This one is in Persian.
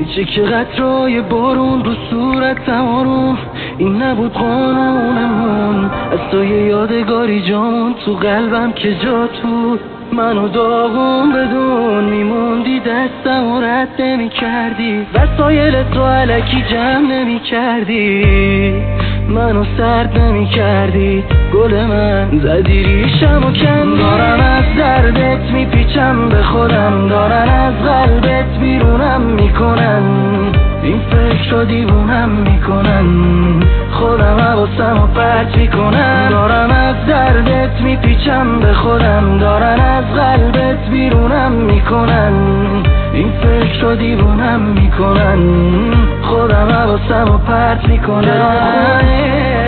میشه که قطرهای بارون رو صورتم آروم، این نبود قانونمون. از تو یه یادگاری جامون تو قلبم که جا تو منو داغون بدون میموندی، دستم و رد نمی کردی، وسایل تو علکی جمع نمی کردی، منو سرد نمی کردی. گل من زدی ریشم و کندی، دارم از دردت میپیچم به خودم، دارن از قلبت بیرونم میکنن، این فکر رو دیوونم میکنن، خودم حواسم رو پرت میکنن. دارم از دردت میپیچم به خودم، دارن از قلبت بیرونم میکنن، این فکر رو دیوونم میکنن، خودم حواسم رو پرت میکنن.